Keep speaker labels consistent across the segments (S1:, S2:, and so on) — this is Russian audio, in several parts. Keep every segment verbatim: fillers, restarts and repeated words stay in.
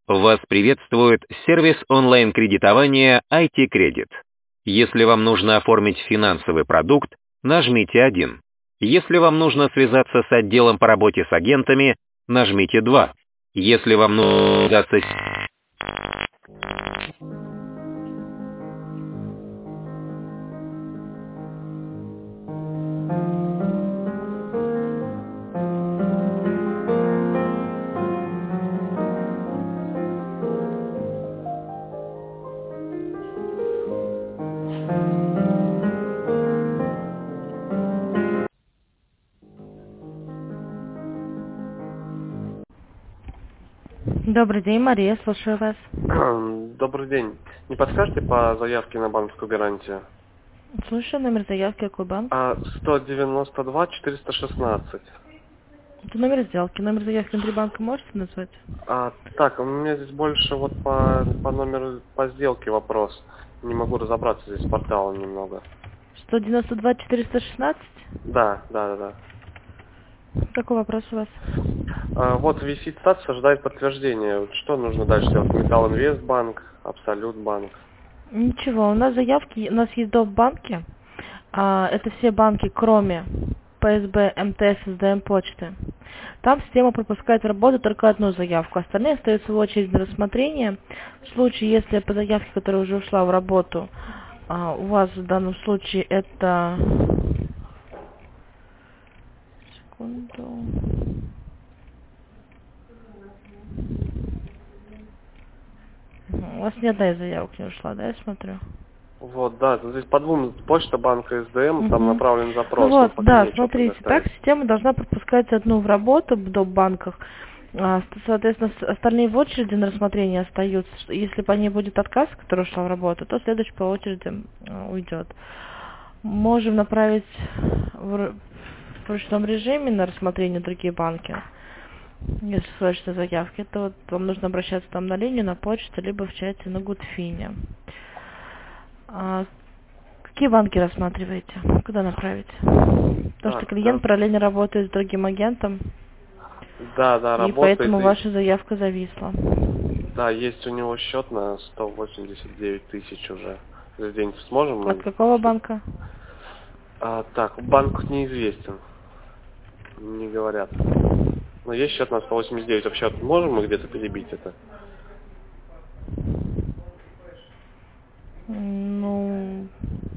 S1: Вас приветствует сервис онлайн-кредитования ай ти Credit. Если вам нужно оформить финансовый продукт, нажмите один. Если вам нужно связаться с отделом по работе с агентами, нажмите два. Если вам нужно связаться с...
S2: Добрый день, Мария, слушаю вас.
S3: Добрый день. Не подскажете по заявке на банковскую гарантию?
S2: Слушаю, номер заявки, какой банк?
S3: А, сто девяносто два четыреста шестнадцать.
S2: Это номер сделки. Номер заявки внутри банка можете назвать?
S3: А, так, у меня здесь больше вот по, по номеру, по сделке вопрос. Не могу разобраться здесь с порталом немного.
S2: сто девяносто два четыреста шестнадцать?
S3: Да, да, да, да.
S2: Какой вопрос у вас?
S3: А, вот висит статус, ожидает подтверждения. Вот что нужно дальше делать? Металлинвестбанк, Абсолютбанк.
S2: Ничего, у нас заявки, у нас есть доп. Банки. А, это все банки, кроме пэ эс бэ, эм тэ эс, эс дэ эм, почты. Там система пропускает в работу только одну заявку, остальные остаются в очереди на рассмотрение. В случае, если по заявке, которая уже ушла в работу, а, у вас в данном случае это... Секунду. У вас ни одна из заявок не ушла, да, я смотрю?
S3: Вот, да, здесь по двум, почта банка, эс дэ эм,
S2: Угу.
S3: там направлен запрос.
S2: Ну вот,
S3: пока
S2: да,
S3: нечего
S2: смотрите,
S3: предоставить.
S2: так система должна пропускать одну в работу в доп. Банках, а, соответственно, с- остальные в очереди на рассмотрение остаются. Если по ней будет отказ, который ушел в работу, то следующий по очереди а, уйдет. Можем направить в, ру- в ручном режиме на рассмотрение другие банки, если срочные заявки. Это вот вам нужно обращаться там на линию, на почту, либо в чате на Гудфине. А, Какие банки рассматриваете? Куда направить? Потому
S3: Так,
S2: что клиент
S3: да.
S2: параллельно работает с другим агентом,
S3: Да, да,
S2: и
S3: работает.
S2: поэтому
S3: и-
S2: ваша заявка зависла.
S3: Да, есть у него счет на сто восемьдесят девять тысяч уже. За день сможем мы?
S2: От какого банка?
S3: А, так, банк неизвестен. Не говорят. Но есть счет на сто восемьдесят девять. Вообще можем мы где-то перебить это?
S2: Ну...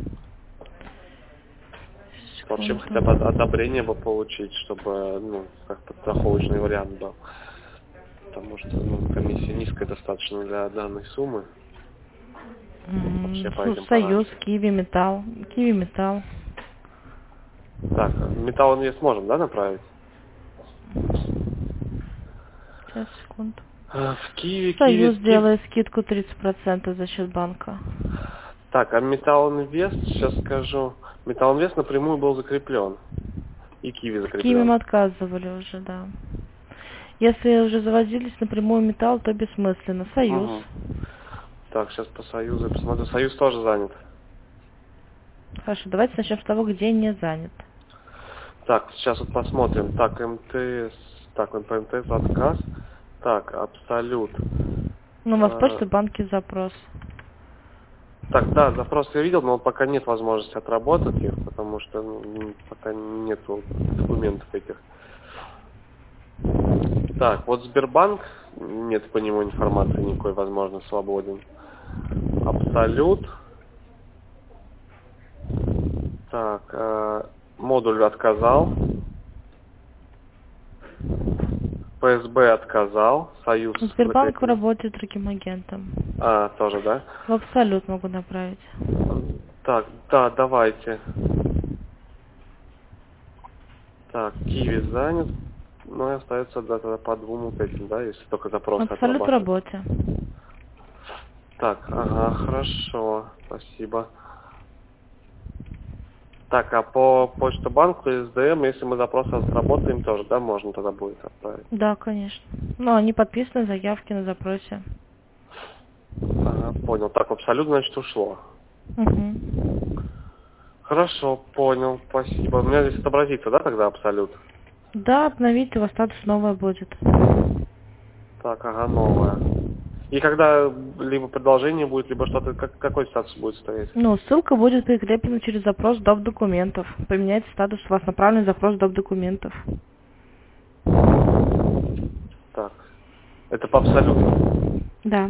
S3: Вообще
S2: секунду.
S3: хотя бы од- одобрение бы получить, чтобы, ну, как подстраховочный вариант был. Потому что, ну, комиссия низкая достаточно для данной суммы.
S2: М,
S3: Вообще по
S2: Су-
S3: этим
S2: Союз,
S3: параметрам.
S2: Киви, Металл. Киви, Металл.
S3: Так, Металлинвест можем, да, направить?
S2: Сейчас, секунду.
S3: А, В Киеве, Киеве,
S2: Союз
S3: Киев.
S2: делает скидку тридцать процентов за счет банка.
S3: Так, а Металлинвест, сейчас скажу. Металлинвест напрямую был закреплен. И Киви
S2: С Киви мы
S3: закреплен.
S2: отказывали уже, да. Если уже заводились напрямую Металл, то бессмысленно. Союз.
S3: Угу. Так, сейчас по Союзу посмотрю. Союз тоже занят.
S2: Хорошо, давайте начнем с того, где не занят.
S3: Так, сейчас вот посмотрим. Так, эм тэ эс. Так, он по эм тэ эс отказ. Так, Абсолют.
S2: Ну, у вас
S3: А,
S2: почта, банки, запрос.
S3: Так, да, запрос я видел, но пока нет возможности отработать их, потому что ну, пока нету документов этих. Так, вот Сбербанк, нет по нему информации никакой, возможно, свободен. Абсолют. Так, э, модуль отказал. пэ эс бэ отказал. Союз
S2: Сбербанк
S3: закреплен.
S2: работает другим агентом.
S3: А, тоже, да?
S2: В Абсолют могу направить.
S3: Так, да, давайте. Так, Киви занят. Ну и остается да, тогда по двум вот этим, да, если только запросы
S2: Абсолют в
S3: отрабатывать.
S2: работе.
S3: Так, ага, хорошо, спасибо. Так, а по почту банку эс дэ эм, если мы запрос отработаем, тоже, да, можно тогда будет отправить?
S2: Да, конечно. Ну, они подписаны, заявки на запросе.
S3: Ага, понял. Так, абсолютно, значит, ушло.
S2: Угу.
S3: Хорошо, понял, спасибо. У меня здесь отобразится, да, тогда абсолют?
S2: Да, обновите, у вас статус новая будет.
S3: Так, ага, новая. И когда либо продолжение будет, либо что-то, как, какой статус будет стоять?
S2: Ну, ссылка будет прикреплена через запрос доп. Документов. Поменяется статус, у вас направлен запрос доп. Документов.
S3: Так. Это по абсолютно?
S2: Да.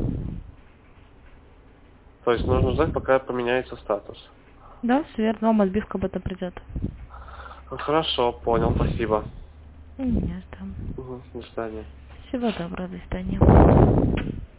S3: То есть нужно ждать, пока поменяется статус?
S2: Да, все верно. Вам отбивка об этом придет.
S3: Хорошо, понял, спасибо.
S2: Не ждем.
S3: Угу, до свидания.
S2: Всего доброго, до свидания.